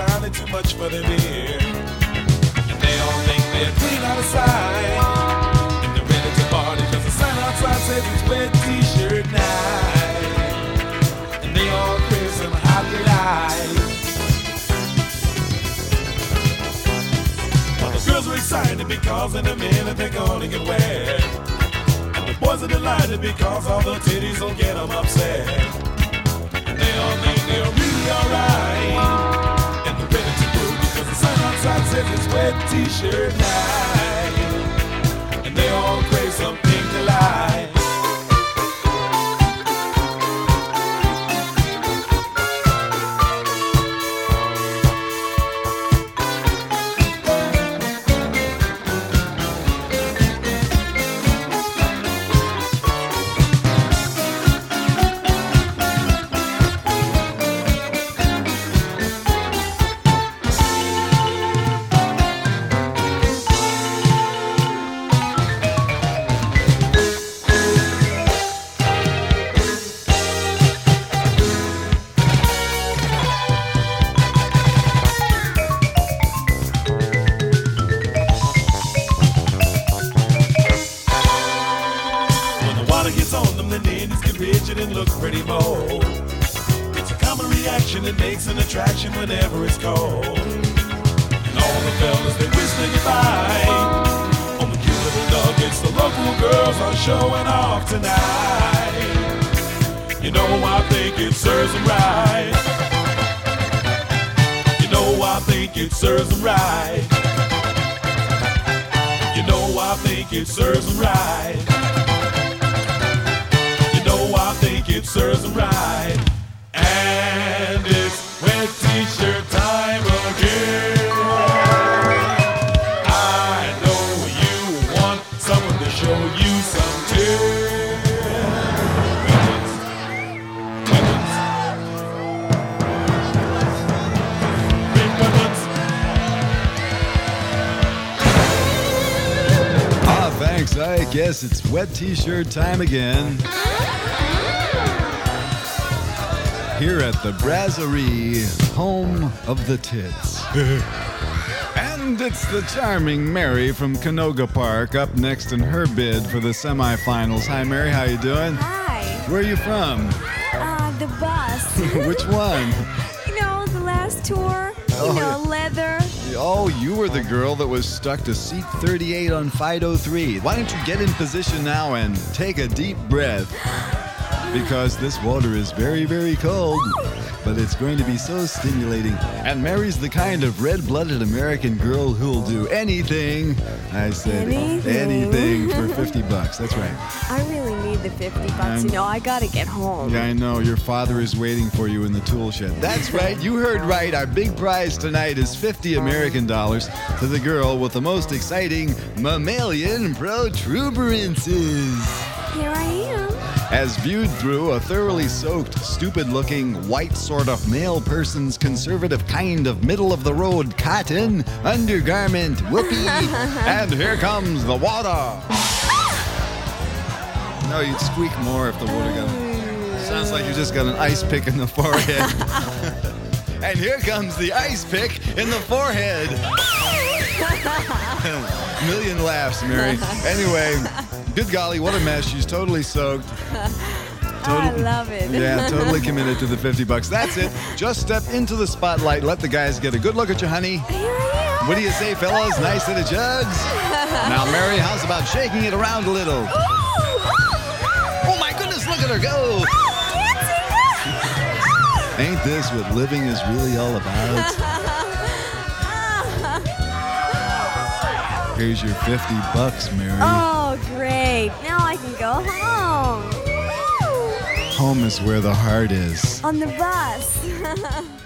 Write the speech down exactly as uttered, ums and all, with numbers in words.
entirely too much for them here. And they all think they're clean out of sight, and they're ready to party cause the sign outside says it's wet t-shirt night. And they all crave some hot delight. But the girls are excited because in a minute they're gonna get wet. And the boys are delighted because all the titties will get them upset. And they all think they're really alright, and they're ready to go because the sun outside says it's wet t-shirt night. And they all crave some pink delight. Gets on them, the ladies get rigid and look pretty bold. It's a common reaction, it makes an attraction whenever it's cold. And all the fellas, they wish they could buy on the cute little nuggets the local girls are showing off tonight. You know I think it serves them right. You know I think it serves them right. You know I think it serves them right. I think it serves them right. And it's wet t-shirt time again. I know you want someone to show you some tears. Weapons. Weapons. Big weapons. Ah, thanks. I guess it's wet t-shirt time again. Here at the Brasserie, home of the tits. And it's the charming Mary from Canoga Park up next in her bid for the semifinals. Hi, Mary, how you doing? Hi. Where are you from? Uh, the bus. Which one? You know, the last tour. You Oh, know, yeah. leather. Oh, you were the girl that was stuck to seat thirty-eight on Fido three. Why don't you get in position now and take a deep breath? Because this water is very, very cold, but it's going to be so stimulating. And Mary's the kind of red-blooded American girl who'll do anything. I said Anything. anything for fifty bucks. That's right. I really need the fifty bucks. I'm- You know, I gotta get home. Yeah, I know. Your father is waiting for you in the tool shed. That's right. You heard right. Our big prize tonight is fifty American dollars to the girl with the most exciting mammalian protuberances. Here I am. As viewed through a thoroughly soaked, stupid-looking, white sort of male person's conservative kind of middle-of-the-road cotton undergarment, whoopee, and here comes the water. No, you'd squeak more if the water got... Sounds like you just got an ice pick in the forehead. And here comes the ice pick in the forehead. Million laughs, Mary. Anyway, good golly, what a mess. She's totally soaked. I love it. Yeah, totally committed to the fifty bucks. That's it. Just step into the spotlight. Let the guys get a good look at you, honey. Here I am. What do you say, fellas? Nice set of jugs? Now, Mary, how's about shaking it around a little? Oh, my goodness, look at her go. Ain't this what living is really all about? Here's your fifty bucks, Mary. Oh, great. Now I can go home. Home is where the heart is. On the bus.